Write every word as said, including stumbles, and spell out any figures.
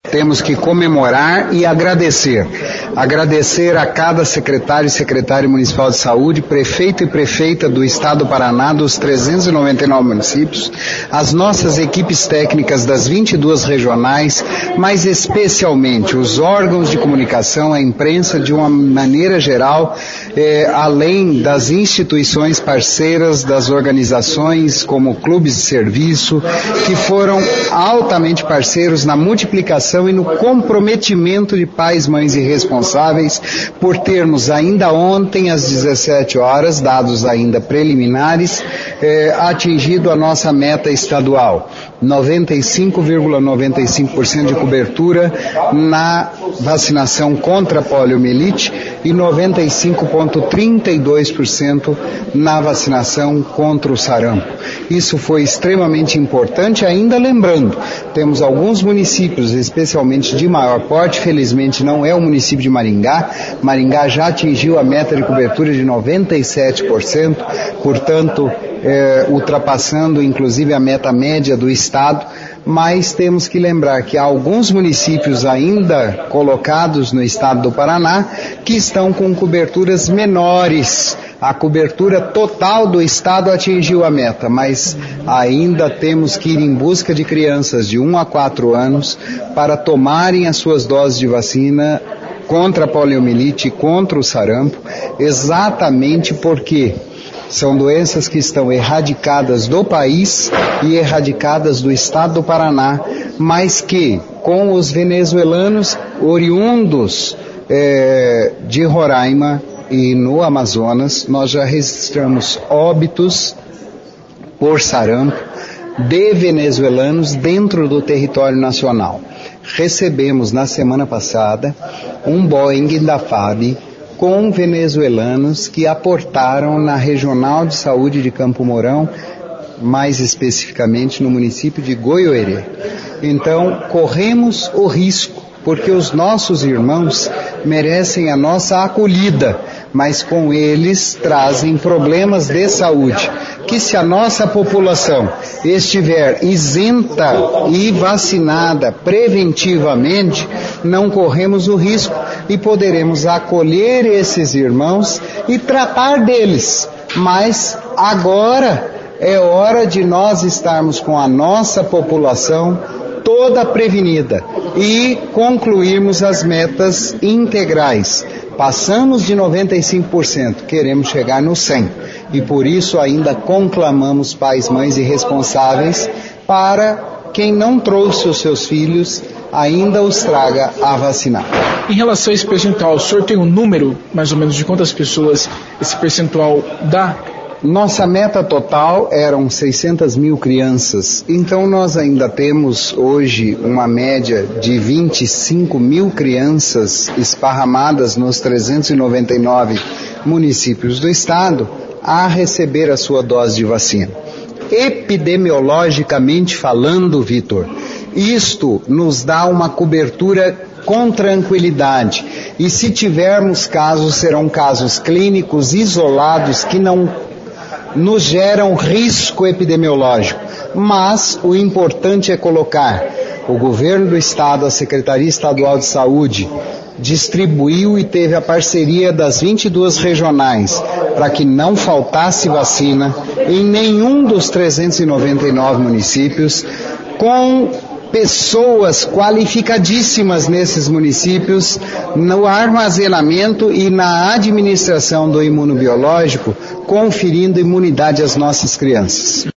Temos que comemorar e agradecer. Agradecer a cada secretário e secretária municipal de saúde, prefeito e prefeita do estado do Paraná, dos trezentos e noventa e nove municípios, as nossas equipes técnicas das vinte e duas regionais, mas especialmente os órgãos de comunicação, a imprensa de uma maneira geral, eh, além das instituições parceiras, das organizações como clubes de serviço, que foram altamente parceiros na multiplicação e no comprometimento de pais, mães e responsáveis por termos ainda ontem às dezessete horas, dados ainda preliminares, eh, atingido a nossa meta estadual, noventa e cinco vírgula noventa e cinco por cento de cobertura na vacinação contra a poliomielite e noventa e cinco vírgula trinta e dois por cento na vacinação contra o sarampo. Isso foi extremamente importante, ainda lembrando, temos alguns municípios, especialmente de maior porte, felizmente não é o município de Maringá. Maringá já atingiu a meta de cobertura de noventa e sete por cento, portanto, eh, ultrapassando inclusive a meta média do estado, mas temos que lembrar que há alguns municípios ainda colocados no estado do Paraná que estão com coberturas menores. A cobertura total do estado atingiu a meta, mas ainda temos que ir em busca de crianças de um a quatro anos para tomarem as suas doses de vacina contra a poliomielite e contra o sarampo, exatamente porque são doenças que estão erradicadas do país e erradicadas do estado do Paraná, mas que com os venezuelanos oriundos eh, de Roraima e no Amazonas, nós já registramos óbitos por sarampo de venezuelanos dentro do território nacional. Recebemos na semana passada um Boeing da F A B com venezuelanos que aportaram na Regional de Saúde de Campo Mourão, mais especificamente no município de Goiôerê. Então, corremos o risco, porque os nossos irmãos merecem a nossa acolhida, mas com eles trazem problemas de saúde, que se a nossa população estiver isenta e vacinada preventivamente, não corremos o risco e poderemos acolher esses irmãos e tratar deles. Mas agora é hora de nós estarmos com a nossa população toda prevenida e concluirmos as metas integrais. Passamos de noventa e cinco por cento, queremos chegar no cem por cento. E por isso ainda conclamamos pais, mães e responsáveis para quem não trouxe os seus filhos, ainda os traga a vacinar. Em relação a esse percentual, o senhor tem um número, mais ou menos, de quantas pessoas esse percentual dá? Nossa meta total eram seiscentas mil crianças, então nós ainda temos hoje uma média de vinte e cinco mil crianças esparramadas nos trezentos e noventa e nove municípios do estado a receber a sua dose de vacina. Epidemiologicamente falando, Vitor, isto nos dá uma cobertura com tranquilidade. E se tivermos casos, serão casos clínicos isolados que não nos geram risco epidemiológico. Mas o importante é colocar o governo do estado, a Secretaria Estadual de Saúde, distribuiu e teve a parceria das vinte e duas regionais para que não faltasse vacina em nenhum dos trezentos e noventa e nove municípios, com pessoas qualificadíssimas nesses municípios no armazenamento e na administração do imunobiológico, conferindo imunidade às nossas crianças.